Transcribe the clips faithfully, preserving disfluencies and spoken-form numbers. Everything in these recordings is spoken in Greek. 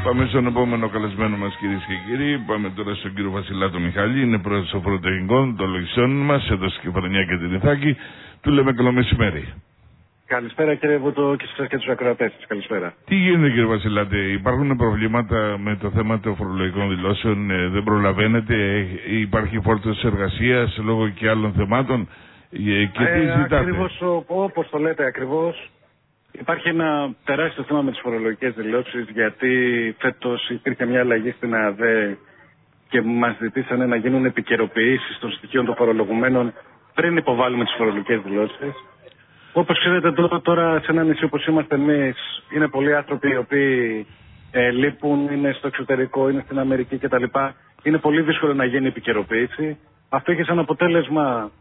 Πάμε στον επόμενο καλεσμένο μας, κυρίες και κύριοι. Πάμε τώρα στον κύριο Βασιλάτο Μιχάλη. Είναι πρόεδρος των φοροτεχνικών των λογιστών μας εδώ στη Κεφαλονιά και την Ιθάκη. Του λέμε καλό μεσημέρι. Καλησπέρα κύριε Βούτο και σας και τους ακροατές σας. Καλησπέρα. Τι γίνεται κύριε Βασιλάτε, υπάρχουν προβλήματα με το θέμα των φορολογικών δηλώσεων, ε, δεν προλαβαίνετε, ε, υπάρχει φόρτος εργασίας λόγω και άλλων θεμάτων ε, και τι ε, ζητάτε. Ακριβώς όπως το λέτε ακριβώς. Υπάρχει ένα τεράστιο θέμα με τις φορολογικές δηλώσεις, γιατί φέτος υπήρχε μια αλλαγή στην ΑΔΕ και μας ζητήσανε να γίνουν επικαιροποιήσεις των στοιχείων των φορολογουμένων πριν υποβάλουμε τις φορολογικές δηλώσεις. Όπως ξέρετε τώρα σε ένα νησί όπως είμαστε εμείς, είναι πολλοί άνθρωποι οι οποίοι ε, λείπουν, είναι στο εξωτερικό, είναι στην Αμερική κτλ. Είναι πολύ δύσκολο να γίνει επικαιροποίηση. Αυτό έχει σαν αποτέλεσμα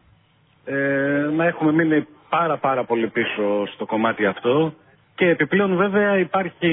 ε, να έχουμε μείνει πάρα πάρα πολύ πίσω στο κομμάτι αυτό και επιπλέον βέβαια υπάρχει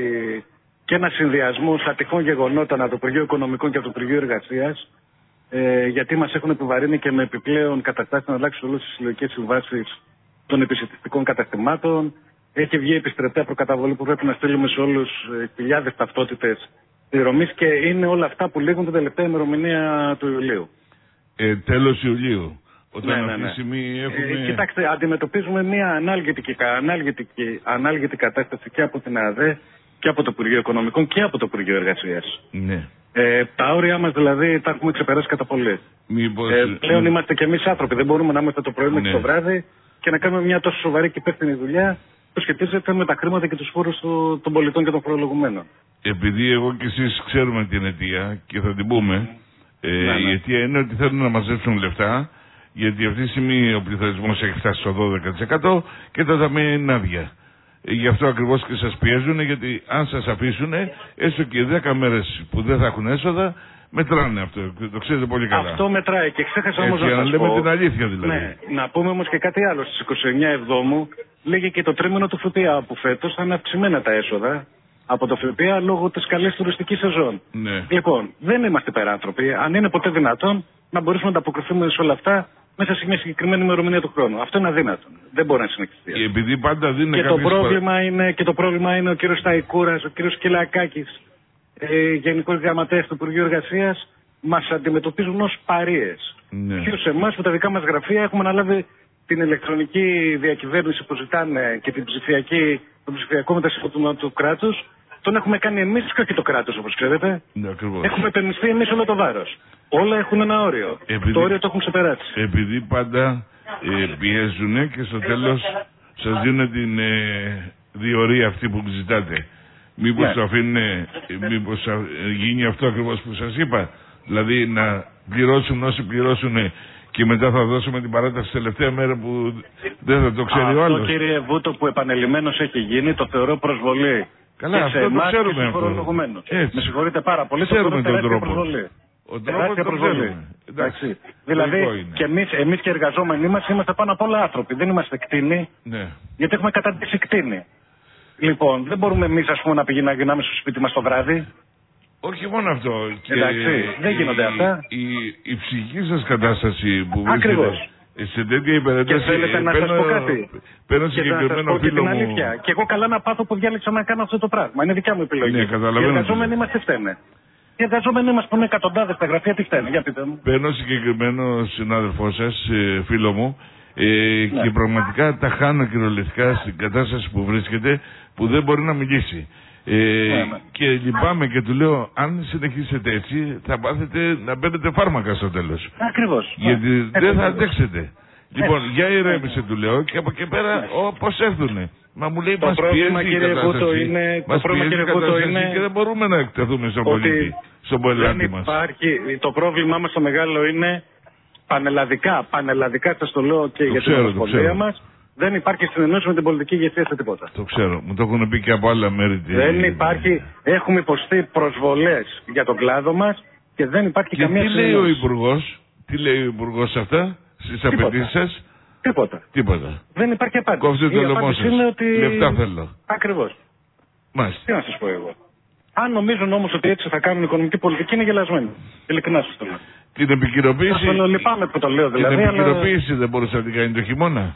και ένα συνδυασμό ατυχών γεγονότων από το Υπουργείο Οικονομικών και από το Υπουργείο Εργασίας, ε, γιατί μας έχουν επιβαρύνει και με επιπλέον καταστάσεις να αλλάξουν όλες τις συλλογικές συμβάσεις των επισιτιστικών καταστημάτων. Έχει βγει επιστρεπτέα προκαταβολή που πρέπει να στείλουμε σε όλους ε, χιλιάδες ταυτότητες πληρωμής και είναι όλα αυτά που λήγουν την τελευταία ημερομηνία του Ιουλίου. Ε, τέλος Ιουλίου. Όταν ναι, ναι, αυτή ναι. τη στιγμή έχουμε... Ε, κοιτάξτε, αντιμετωπίζουμε μια ανάλγητη, ανάλγητη, ανάλγητη κατάσταση και από την ΑΔΕ και από το Υπουργείο Οικονομικών και από το Υπουργείο Εργασίας. Ναι. Ε, τα όρια μας δηλαδή τα έχουμε ξεπεράσει κατά πολύ. Μήπως... Ε, πλέον είμαστε κι εμείς άνθρωποι. Δεν μπορούμε να είμαστε το πρωί μέχρι ναι. το βράδυ και να κάνουμε μια τόσο σοβαρή και υπεύθυνη δουλειά που σχετίζεται με τα χρήματα και τους φόρους του, των πολιτών και των φορολογουμένων. Επειδή εγώ και εσείς ξέρουμε την αιτία και θα την πούμε, ε, ναι, ναι. η αιτία είναι ότι θέλουν να μαζέψουν λεφτά. Γιατί αυτή τη στιγμή ο πληθωρισμός έχει φτάσει στο δώδεκα τοις εκατό και τα ταμεία είναι άδεια. Γι' αυτό ακριβώς και σας πιέζουν, γιατί αν σας αφήσουν, έστω και δέκα μέρες που δεν θα έχουν έσοδα, μετράνε αυτό. Το ξέρετε πολύ καλά. Αυτό μετράει και ξέχασα όμως να σας πω. Για να λέμε την αλήθεια δηλαδή. Ναι, να πούμε όμως και κάτι άλλο. Στις είκοσι εννέα Εβδόμου λέγει και το τρίμηνο του ΦΠΑ που φέτος θα είναι αυξημένα τα έσοδα από το ΦΠΑ λόγω της καλής τουριστικής σεζόν. Ναι. Λοιπόν, δεν είμαστε υπεράνθρωποι. Αν είναι ποτέ δυνατόν να μπορέσουμε να ανταποκριθούμε σε όλα αυτά μέσα σε μια συγκεκριμένη ημερομηνία του χρόνου. Αυτό είναι αδύνατο. Δεν μπορεί να συνεχιστεί. Και επειδή πάντα δίνει και, το πρόβλημα παρα... είναι, και το πρόβλημα είναι ο κύριος Σταϊκούρας, ο κύριος Κυλακάκης, ε, Γενικός Γραμματέας του Υπουργείου Εργασίας, μας αντιμετωπίζουν ως παρείες. Ναι. Ποιος εμάς που τα δικά μας γραφεία έχουμε αναλάβει την ηλεκτρονική διακυβέρνηση που ζητάνε και την ψηφιακή, τον ψηφιακό μετασχηματισμό του κράτους, τον έχουμε κάνει εμείς και όχι το κράτος, όπως ξέρετε. Ναι, έχουμε επενδυθεί εμείς όλο το βάρος. Όλα έχουν ένα όριο. Επειδή, το όριο το έχουν ξεπεράσει. Επειδή πάντα ε, πιέζουν και στο τέλος σας δίνουν την ε, διορία αυτή που ζητάτε. Μήπως yeah. το αφήνουν, ε, μήπως α, γίνει αυτό ακριβώς που σας είπα. Δηλαδή να πληρώσουν όσοι πληρώσουν και μετά θα δώσουμε την παράταση τελευταία μέρα που δεν θα το ξέρει αυτό, ο άλλος. Αυτό κύριε Βούτο που επανελειμμένως έχει γίνει το θεωρώ προσβολή. Καλά, και αυτό σε το ξέρουμε αυτό. Με συγχωρείτε πάρα πολύ, ξέρουμε το τον τρόπο. Προσβολή. Ο τρόπος το ξέρουμε. Εντάξει. Δηλαδή και εμείς, εμείς και οι εργαζόμενοι μας είμαστε πάνω απ' όλα άνθρωποι. Δεν είμαστε κτήνοι, ναι. γιατί έχουμε καταντήσει κτήνη. Λοιπόν, δεν μπορούμε εμείς ας πούμε να πηγαίνουμε να γυρνάμε στο σπίτι μας το βράδυ. Όχι μόνο αυτό. Εντάξει, και δεν γίνονται η, αυτά. Η, η, η ψυχική σας κατάσταση που Ακριβώς. σε τέτοια υπερένταση. Και θέλετε να σας πω κάτι. Παίρνω συγκεκριμένο φίλο μου. Αλήθεια. Και εγώ καλά να πάθω που διάλεξα να κάνω αυτό το πράγμα. Είναι δικιά μου επιλογή. Ναι, καταλαβαίνω. Οι εργαζόμενοι είμαστε φταίνε. Οι εργαζόμενοι μας που είναι εκατοντάδες στα γραφεία τι φταίνε. Για πείτε μου. Παίρνω συγκεκριμένο συνάδελφό σας, φίλο μου. Ε, ναι. Και πραγματικά τα χάνω κυριολεκτικά στην κατάσταση που βρίσκεται, που δεν μπορεί να μιλήσει. Ε, ναι, ναι. Και λυπάμαι και του λέω, αν συνεχίσετε έτσι, θα πάθετε να παίρνετε φάρμακα στο τέλος. Ακριβώς. Γιατί ναι. δεν θα αντέξετε. Λοιπόν, για ηρέμησε του λέω και από εκεί πέρα πώς έρθουνε. Μα μου λέει, μας πιέζει η κατάσταση. Είναι, μας πιέζει η κατάσταση είναι... και δεν μπορούμε να εκτεθούμε στον πολίτη, στον πελάτη μας. Υπάρχει, το πρόβλημά μας το μεγάλο είναι πανελλαδικά, πανελλαδικά σας το λέω και το για ξέρω, την ομοσπονδία μας. Δεν υπάρχει συνεννόηση με την πολιτική ηγεσία σε τίποτα. Το ξέρω, μου το έχουν πει και από άλλα μέρη. Δεν υπάρχει, έχουμε υποστεί προσβολές για τον κλάδο μας και δεν υπάρχει και καμία συνεννόηση. Τι λέει ο Υπουργός, τι λέει ο Υπουργός αυτά, στις απαιτήσεις σας? Τίποτα. Τίποτα. Δεν υπάρχει απάντηση. Κόψτε το λαιμό σας. Ότι... Λεφτά θέλω. Ακριβώς. Μάλιστα. Τι να σας πω εγώ. Αν νομίζουν όμως ότι έτσι θα κάνουν οικονομική πολιτική, είναι γελασμένοι. Ειλικρινά σας το λέω. Την επικαιροποίηση. Αυτό λυπάμαι που το λέω δηλαδή. Την επικαιροποίηση αλλά... δεν μπορούσε να την κάνει το χειμώνα.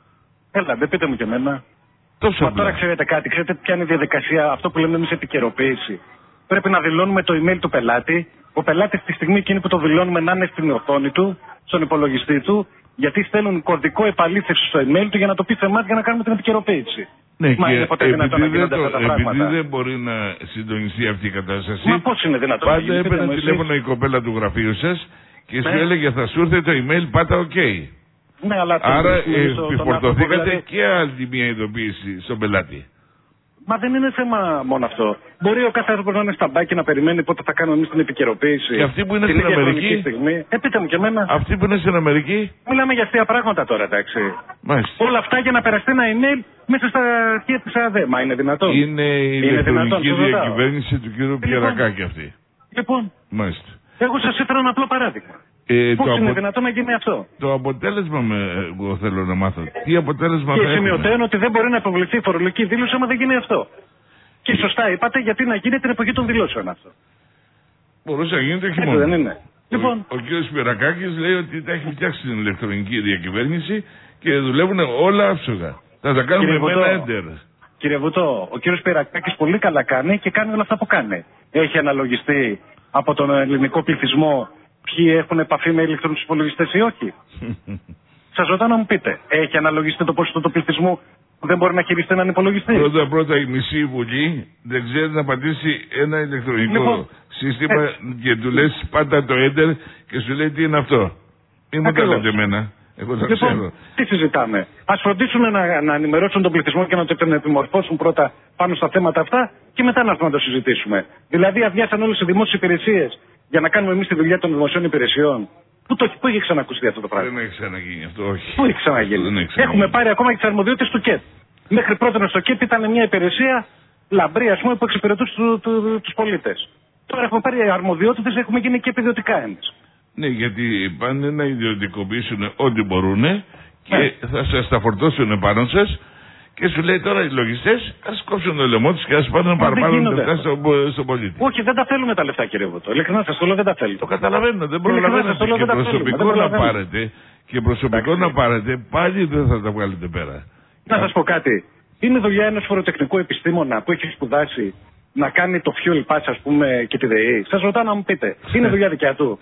Έλα, δεν πείτε μου και εμένα. Τόσο Μα τώρα ξέρετε κάτι, ξέρετε ποια είναι η διαδικασία, αυτό που λέμε εμείς επικαιροποίηση. Πρέπει να δηλώνουμε το email του πελάτη. Ο πελάτης τη στιγμή εκείνη που το δηλώνουμε να είναι στην οθόνη του, στον υπολογιστή του, γιατί στέλνουν κωδικό επαλήθευση στο email του για να το πει σε εμάς για να κάνουμε την επικαιροποίηση. Ναι, Μα και είναι ποτέ δυνατόν να γίνονται αυτά τα πράγματα? Επειδή δεν μπορεί να συντονιστεί αυτή η κατάσταση. Μα πώς είναι δυνατόν? Πάντα έπαιρνε τηλέφωνο η κοπέλα του γραφείου σας και σου έλεγε θα σου έρθει το email, πάτα OK. Ναι, αλλά άρα επιφορτωθήκατε δηλαδή... και άλλη μια ειδοποίηση στον πελάτη. Μα δεν είναι θέμα μόνο αυτό. Μπορεί ο κάθε άνθρωπος να είναι στα μπάκι να περιμένει πότε θα κάνουμε εμείς την επικαιροποίηση. Και αυτοί που είναι στην Αμερική. Στιγμή. Ε, πείτε μου και εμένα. Αυτοί που είναι στην Αμερική. Μιλάμε για αστεία πράγματα τώρα, εντάξει. Μάλιστα. Όλα αυτά για να περαστεί ένα email μέσα στα αρχεία της ΑΔΕ. Μα είναι δυνατόν? Είναι η ηλεκτρονική διακυβέρνηση του κ. Πιερακάκη αυτή. Λοιπόν. Μάλιστα. Εγώ σας έφερα ένα απλό παράδειγμα. Ε, Πώς είναι απο... δυνατόν να γίνει αυτό? Το αποτέλεσμα με, εγώ θέλω να μάθω. Τι αποτέλεσμα και θα σημειωτέων ότι δεν μπορεί να υποβληθεί η φορολογική δήλωση άμα δεν γίνει αυτό. Και σωστά είπατε, γιατί να γίνει την εποχή των δηλώσεων αυτό. Μπορούσε να γίνει το χειμώνα. Δεν είναι. Ο, λοιπόν. ο κ. Σπυρακάκης λέει ότι τα έχει φτιάξει την ηλεκτρονική διακυβέρνηση και δουλεύουν όλα άψογα. Θα τα κάνουμε με ένα έντερ. Κύριε Βουτό, ο κ. Σπυρακάκης πολύ καλά κάνει και κάνει όλα αυτά που κάνει. Έχει αναλογιστεί από τον ελληνικό πληθυσμό ποιοι έχουν επαφή με ηλεκτρονικούς υπολογιστές ή όχι? Σας ρωτάω να μου πείτε, έχει αναλογιστεί το ποσοστό του πληθυσμού που δεν μπορεί να χειριστεί έναν υπολογιστή? Πρώτα πρώτα η μισή βουλή δεν ξέρει να πατήσει ένα ηλεκτρονικό λοιπόν, σύστημα ε, και του λες πάντα το enter και σου λέει τι είναι αυτό. Μην μου τα λέτε εμένα. Εγώ τα λοιπόν, ξέρω. Τι συζητάμε? Ας φροντίσουν να, να ενημερώσουν τον πληθυσμό και να τον επιμορφώσουν πρώτα πάνω στα θέματα αυτά και μετά να έρθουμε να το συζητήσουμε. Δηλαδή αδειάσαν όλες οι δημόσιες υπηρεσίες για να κάνουμε εμείς τη δουλειά των δημοσίων υπηρεσιών. Πού, το, πού έχει ξανακουστεί αυτό το πράγμα? Δεν έχει ξαναγίνει αυτό, όχι. Πού έχει ξαναγίνει? Έχει ξαναγίνει. Έχουμε πάρει ακόμα και τις αρμοδιότητες του ΚΕΠ. Μέχρι πρώτον στο ΚΕΠ ήταν μια υπηρεσία λαμπρή, ας πούμε, που εξυπηρετούσε του, του, του, τους πολίτες. Τώρα έχουμε πάρει αρμοδιότητες, έχουμε γίνει και ιδιωτικά εμείς. Ναι, γιατί πάνε να ιδιωτικοποιήσουν ό,τι μπορούν και ναι. θα σας τα φορτώσουν πάνω σας. Και σου λέει τώρα οι λογιστές ας κόψουν το λαιμό τους και ας πάνε παραπάνω λεφτά στον στο πολίτη. Όχι, δεν τα θέλουμε τα λεφτά, κύριε Βούτο. Ειλικρινά σας το λέω, δεν τα θέλουμε. Το καταλαβαίνω, δεν προλαβαίνετε. Και προσωπικό να πάρετε, και προσωπικό να πάρετε, πάλι δεν θα τα βγάλετε πέρα. Να σας πω κάτι. Είναι δουλειά ενός φοροτεχνικού επιστήμονα που έχει σπουδάσει να κάνει το fuel pass, ας πούμε, και τη ΔΕΗ. Σας ρωτάω να μου πείτε. Είναι δουλειά δικιά του?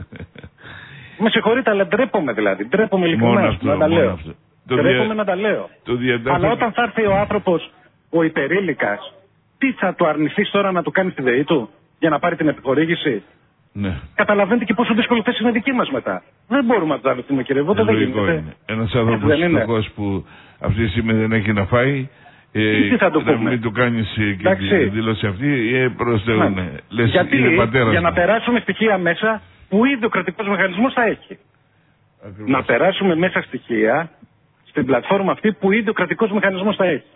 Με συγχωρείτε, αλλά ντρέπομαι δηλαδή. Ντρέπομαι ειλικρινά να τα λέω. Τρέπομαι δια... να τα λέω. Διατάφε... Αλλά όταν θα έρθει ο άνθρωπος, ο υπερήλικας, τι θα του αρνηθείς τώρα να του κάνει τη ΔΕΗ του για να πάρει την επιχορήγηση? Ναι. Καταλαβαίνετε και πόσο δύσκολη θέση είναι δική μας μετά. Δεν μπορούμε να το αρνηθούμε, κύριε Βούτο, δεν γίνεται. Ένας άνθρωπος φτωχός που αυτή τη στιγμή δεν έχει να φάει, ε, τι θα του να πούμε? μην του κάνεις και τη δήλωση αυτή, ε, προς Θεού, ναι. Λες, γιατί είναι πατέρας για μου. να περάσουμε στοιχεία μέσα που ήδη ο κρατικός μηχανισμός θα έχει. Ακριβώς. Να περάσουμε μέσα στοιχεία στην πλατφόρμα αυτή που ήδη ο κρατικός μηχανισμός θα έχει.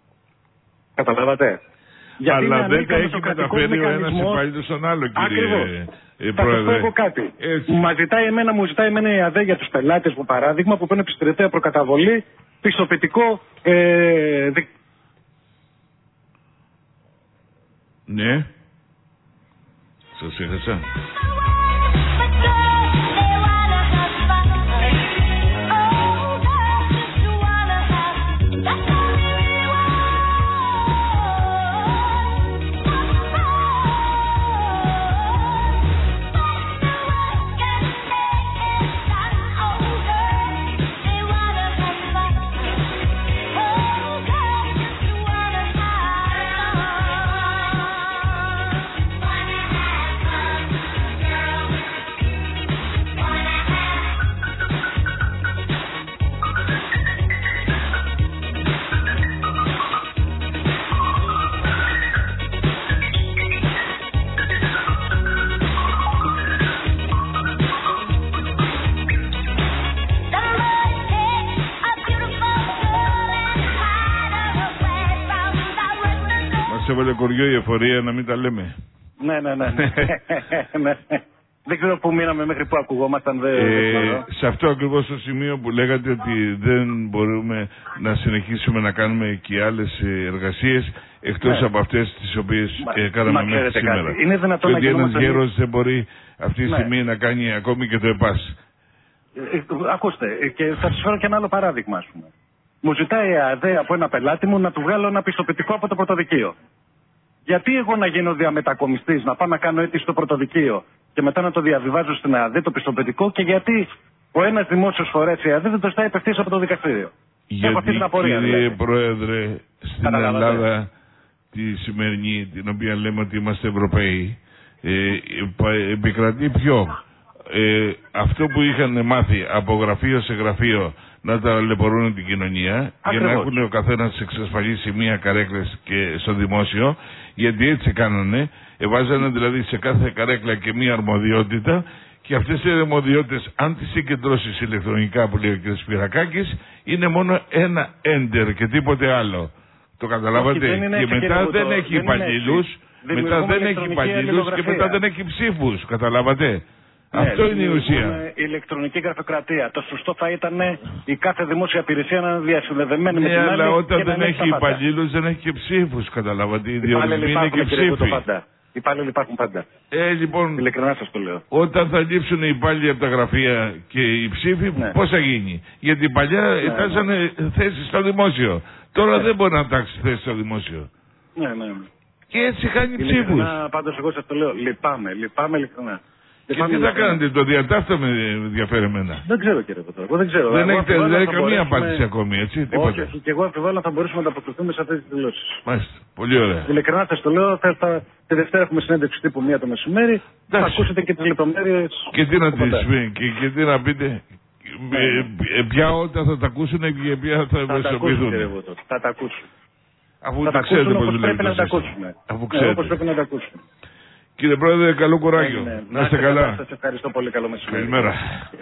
Καταλάβατε? Γιατί αλλά δεν τα έχει μεταφέρει ο ένας υπάλληλος στον άλλο, κύριε ε, θα σας πω εγώ κάτι. Μα ζητάει εμένα, μου ζητάει εμένα η ΑΔΕ για τους πελάτες μου, παράδειγμα, που παίρνουν επιστρεπτέα προκαταβολή, πιστοποιητικό ε, δι... Ναι. Σας έχασα. Σε έβαλε κοριό η εφορία να μην τα λέμε. Ναι, ναι, ναι. ναι. Δεν ξέρω πού μείναμε, μέχρι πού ακουγόμασταν. Δε, ε, σε αυτό ακριβώς το σημείο που λέγατε ότι δεν μπορούμε να συνεχίσουμε να κάνουμε και άλλες εργασίες εκτός ναι. από αυτές τις οποίες ε, κάναμε μέχρι σήμερα. Κάτι. Είναι δυνατόν και ότι να ένας γέρος δεν μπορεί αυτή τη ναι. στιγμή να κάνει ακόμη και το ΕΠΑΣ. Ε, ε, ακούστε, ε, και θα σας φέρω και ένα άλλο παράδειγμα, ας πούμε. Μου ζητάει η ΑΔΕ από ένα πελάτη μου να του βγάλω ένα πιστοποιητικό από το πρωτοδικείο. Γιατί εγώ να γίνω διαμετακομιστής, να πάω να κάνω αίτηση στο πρωτοδικείο και μετά να το διαβιβάζω στην ΕΑΔ το πιστοποιητικό, και γιατί ο ένας δημόσιος φορέας η ΕΑΔ δεν το ζητάει ευθύς από το δικαστήριο. Γιατί, αυτή την απορία, κύριε δηλαδή. Πρόεδρε, στην Ελλάδα τη σημερινή, την οποία λέμε ότι είμαστε Ευρωπαίοι, ε, επικρατεί πιο ε, αυτό που είχαν μάθει από γραφείο σε γραφείο να ταλαιπωρούν την κοινωνία. Ακριβώς. Για να έχουν ο καθένας εξασφαλίσει μία καρέκλα και στο δημόσιο, γιατί έτσι κάνανε, εβάζανε δηλαδή σε κάθε καρέκλα και μία αρμοδιότητα, και αυτές οι αρμοδιότητες, αν τις συγκεντρώσεις ηλεκτρονικά που λέει ο κ. Σπυρακάκης, είναι μόνο ένα enter και τίποτε άλλο. Το καταλάβατε? Όχι, και μετά δεν έχει υπαλλήλους, μετά δεν έχει υπαλλήλους και μετά δεν έχει ψήφους. Καταλάβατε? Ναι, αυτό είναι η ουσία. Η ηλεκτρονική γραφειοκρατία. Το σωστό θα ήταν η κάθε δημόσια υπηρεσία να είναι διασυνδεδεμένη ναι, με την άλλη. Αλλά όταν δεν έχει υπαλλήλους δεν έχει και ψήφους. Καταλάβατε? Οι διορισμοί είναι και ψήφοι. Οι υπάλληλοι υπάρχουν πάντα. Ε, λοιπόν, ειλικρινά σας το λέω. Όταν θα λείψουν οι υπάλληλοι από τα γραφεία και οι ψήφοι, ναι. πώς θα γίνει? Γιατί παλιά ναι, ετάσανε ναι. θέσεις στο δημόσιο. Τώρα ναι. δεν μπορεί να τάξει θέσεις στο δημόσιο. Ναι, ναι. Και έτσι χάνει ψήφους. Πάντως εγώ σας το λέω. Λυπάμαι, λυπάμαι ειλικρινά. Και τι θα κάνετε, το διατάφτα με ενδιαφέρει εμένα. Δεν ξέρω, κύριε Πετρό. Εγώ δεν ξέρω. Δεν έχετε δηλαδή καμία μπορέσουμε... απάντηση ακόμη, έτσι? Όχι, όχι, και εγώ αμφιβάλλω θα μπορέσουμε να ανταποκριθούμε σε αυτές τις δηλώσεις. Μάλιστα. Πολύ ωραία. Ειλικρινά σας το λέω. Θα, θα, τη Δευτέρα έχουμε συνέντευξη τύπου μία το μεσημέρι. Θα ακούσετε και τις λεπτομέρειες. Και τι να τις πει, και, και τι να πείτε. Ναι. Ε, ε, ποια όταν θα τα ακούσουν και ποια θα ευαισθητοποιηθούν. Θα τα ακούσουν. Αφού τα ξέρετε πώς πρέπει να τα ακούσουμε. Αφού ξέρετε. Όπως πρέπει να τα ακούσουμε. Κύριε Πρόεδρε, καλό κουράγιο. Ναι, ναι. Να είστε καλά. Σας ευχαριστώ πολύ. Καλό μεσημέρι. Καλημέρα.